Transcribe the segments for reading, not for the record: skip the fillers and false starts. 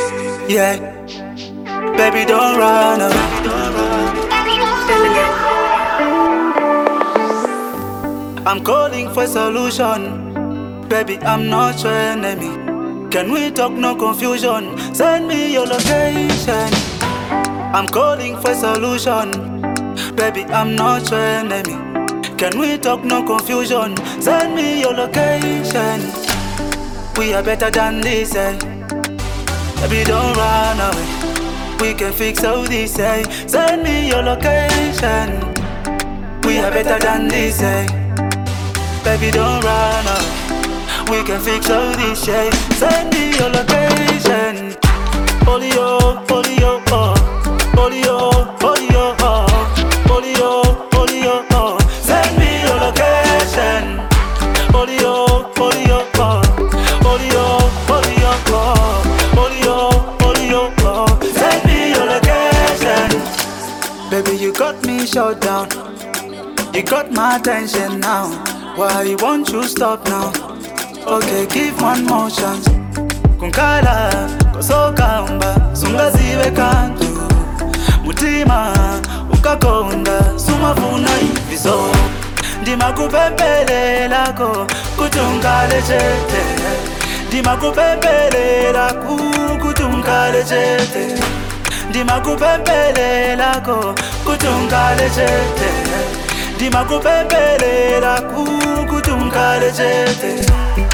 Yeah, baby, don't run away. I'm calling for solution. Baby, I'm not your enemy. Can we talk, no confusion? Send me your location. I'm calling for solution. Baby, I'm not your enemy. Can we talk, no confusion? Send me your location. We are better than this, eh? Baby, don't run away. We can fix all this, eh? Send me your location. We are better than this, eh? Baby, don't run away. We can fix all this, eh? Send me your location. Polio, polio, oh. Polio, polio, oh. Polio, polio, oh. Send me your location. Polio, polio, oh. Polio, polio, oh. Polio, polio, oh. Send me your location. Baby, you got me shut down. You got my attention now. Why won't you stop now? Okay, give one more chance. Kunkala, kosoka umba, sungaziwe kantu. Mutima, ukakonda, sumafuna ivizo. Ndima kupepele lako, kutungale chete. Ndima kupepele lako, kutungale chete. Ndima kupepele lako, kutungale chete. Ndima kupepele lako, kutungale chete.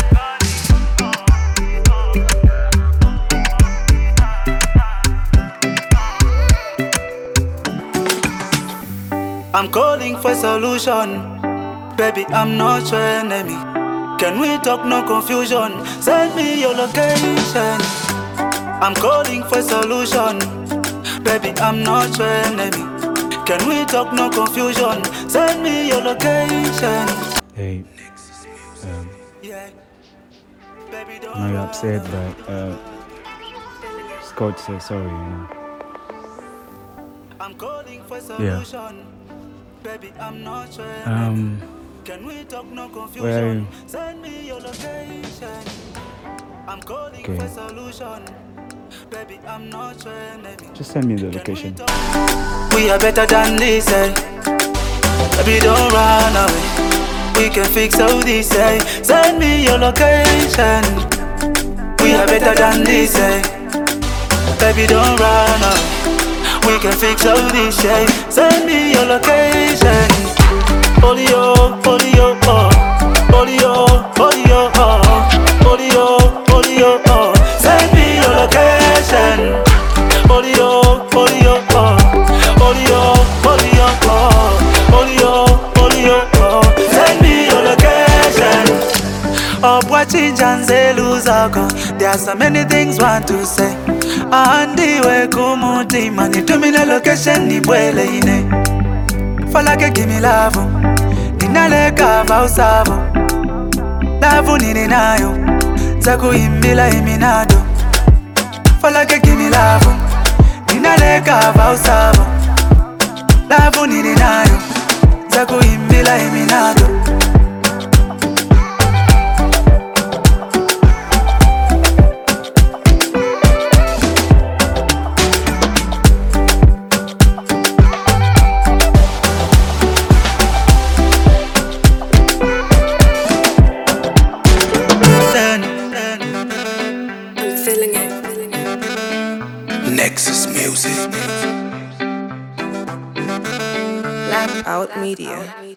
I'm calling for solution. Baby, I'm not your enemy. Can we talk, no confusion? Send me your location. I'm calling for solution. Baby, I'm not your enemy. Can we talk, no confusion? Send me your location. Hey, I know you're upset, but Scott said sorry, you know. I'm calling for solution. Baby, I'm not your enemy. Can we talk, no confusion? Where are you? Send me your location. I'm calling for solution. Baby, I'm not your enemy. Just send me the location. We are better than this, eh? Baby, don't run away. We can fix all this, eh? Send me your location. We are better than this, eh? Baby, don't run away. We can fix all this, eh? Send me your location. Polio, polio, oh. Polio, polio, oh. Polio, polio, oh. Send me your location. Polio, polio, oh. Polio, polio, oh. Polio, polio, oh. Send me your location. Oh, bwachinja nzelu zako. There are so many things want to say. Andiwe kumutima nitumine location nibwele ine. Falake give me love. Ninaleka vausavo. Love nini nayo. Zaku imbila iminado. Falake give me love. Ninaleka vausavo. Love nini nayo. Zaku imbila iminado. Nexus Music. Blackout Media.